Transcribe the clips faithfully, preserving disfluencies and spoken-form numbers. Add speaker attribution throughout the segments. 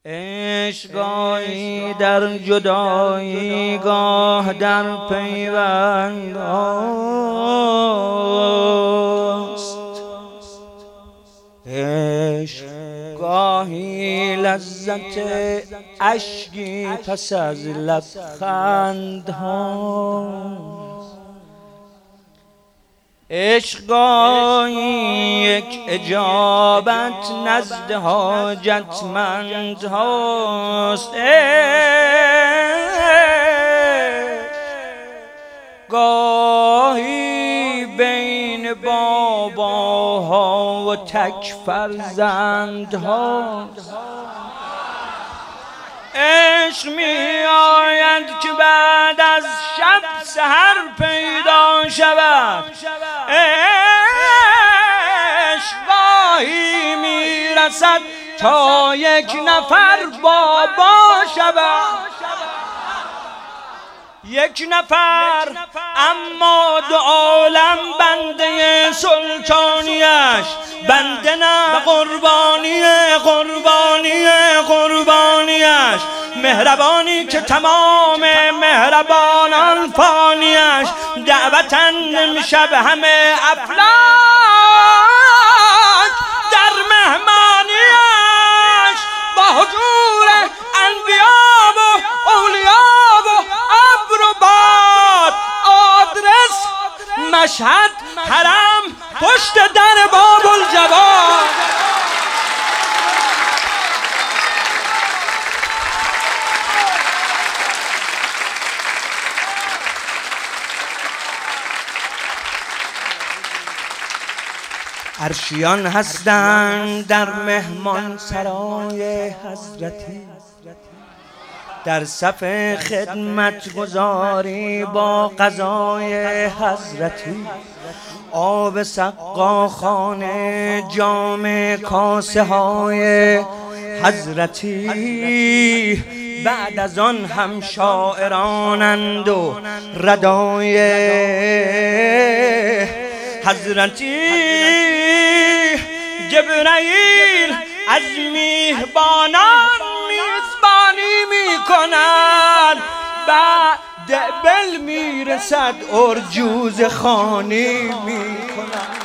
Speaker 1: عشقایی در جدایی گاه در پیوند است. عشق گاهی لذت اشکی پس از لبخند هاست. عشق گاهی یک اجابت نزد حاجتمند هاست. عشق گاهی بین باباها و تک فرزند هاست. عشق می آید که بعد از شب سحر پیدا شود. عشق گاهی می رسد تا یک نفر بابا شود. یک نفر اما دو عالم بنده سلطانیش، بنده نه قربانی قربانی قربانیش، مهربانی که تمام مهربانان فانیش، دعوتند شب همه افلاک در مهمانیش، با حضور انبیا و اولیا و ابر و باد، آدرس مشهد حرم پشت در باب الجواد. عرشیان هستند در مهمان سرای حضرتی، در صف خدمت گذاری با قضای حضرتی، آب سقاخانه جام کاسه های حضرتی، بعد از آن هم شاعرانند و ردای حضرتی. جبرائیل از میهبانان میزبانی میکند، بعد بل میرسد ارجوز خانی میکند.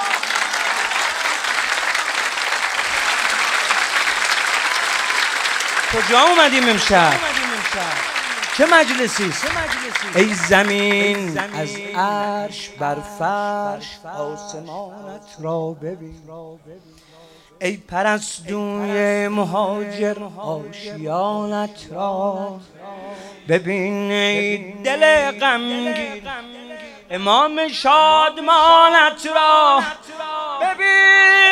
Speaker 1: کجا اومدیم امشب؟ چه مجلسی؟ ای زمین از عرش بر فرش آسمانت را ببین، ای پرستوی مهاجر آشیانت را ببین، ای دل غمگین امام شادمانت را ببین.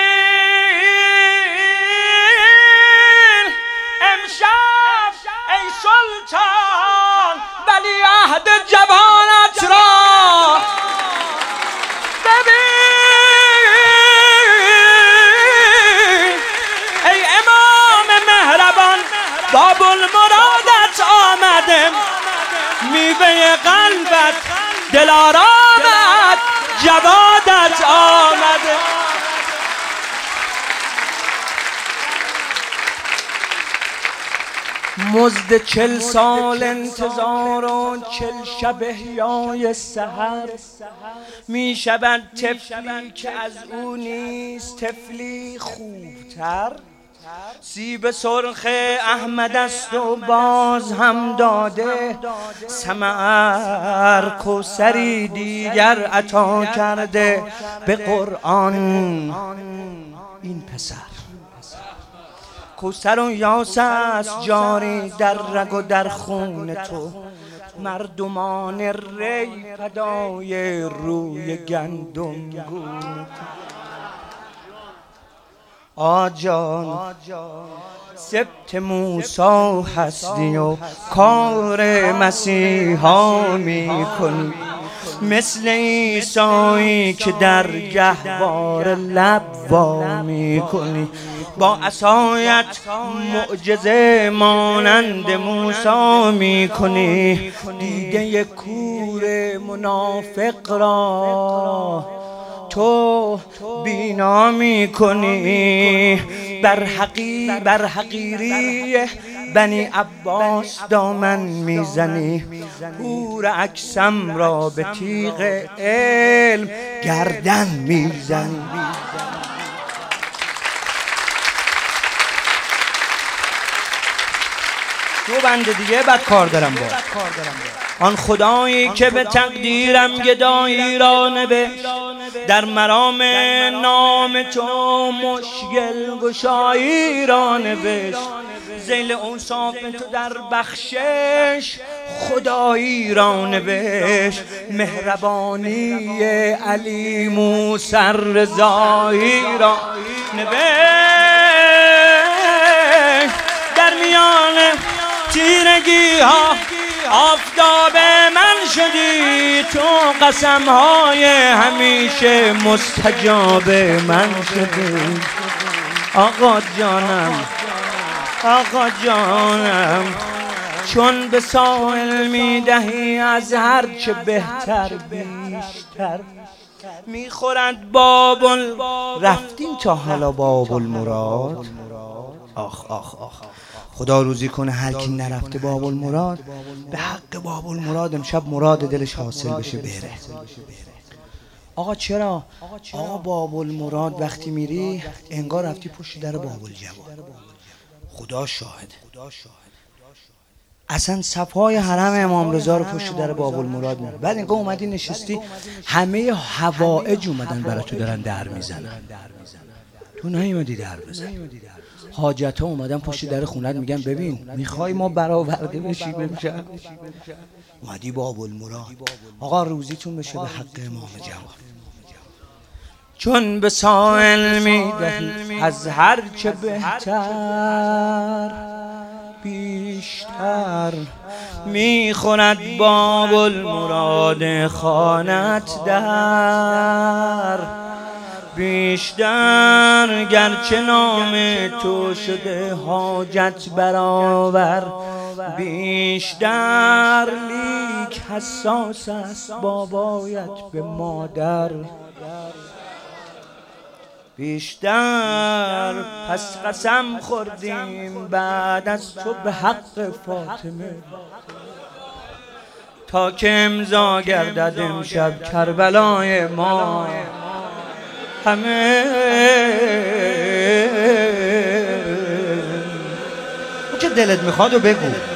Speaker 1: امشب ای سلطان ولیعهد جوانت را ببین، ای امام مهربان باب المرادت آمده، میوه قلبت دلارامت جوادت آمده. مزد چل سال انتظار و چل شب احیای سحر، می شود طفلی که از او نیست طفلی خوبتر. سیب سرخ احمد است و باز هم داده ثمر، کوثری دیگر عطا کرده به قرآن این پسر. کوثر و یاس است جاری در رگ و در خون تو، مردمان ری فدای روی گندم گون. آجان سبت موسی هستی و کار مسیحا می کنی، مثل عیسایی که در گهوار لب وا می کنی، با عصایت معجزه مانند موسی می کنی، دیده کور منافق را تو بینا می کنی. بر حقی بر حقیری بنی عباس دامن میزنی، حور عکسم را به تیغ علم گردن میزنی. دو بند دیگه بعد کار دارم با آن خدایی که به تقدیرم گدایی را نوشت، در مرام نام تو مشکل گشایی را نوشت، ذیل اوصاف تو در بخشش خدایی را نوشت، مهربانی علیم و سررضایی را نوشت. در میان تیرگی ها آفتاب من شدی، تو قسمهای همیشه مستجاب من شدی. آقا جانم آقا جانم، چون به سائل میدهی از هر چه بهتر بیشتر، میخورد بابل. رفتین تا حالا بابل مراد؟ آخ آخ آخ، خدا روزی کنه هر کی نرفته بابل مراد به حق بابل مراد امشب مراد دلش حاصل بشه بره. آقا چرا؟ آقا بابل مراد وقتی میری انگار رفتی پشت در بابل جواد. خدا شاهد، اصلا صفای حرم امام رضا رو پشت در بابل مراد میره. بعد انگار اومدی نشستی همه حوائج اومدن برای تو دارن در میزنن، تو نیومدی در بزنی. حاجت ها اومدن پشت در خونت میگن ببین میخوای ما برآورده بشیم امشب؟ اومدی بابل مراد. آقا روزیتون بشه به حق امام جواد. چون به سائل میدهی از هر چه بهتر بیشتر، میخورد بابل مراد خانت در بیشتر. گرچه نام تو شده حاجت برآور بیشتر، لیک حساس است بابایت به مادر بیشتر. پس قسم خوردیم بعد از تو به حق فاطمه، تا که امضا گردد امشب کربلای ما همه. اون که دلت میخواد و بگو.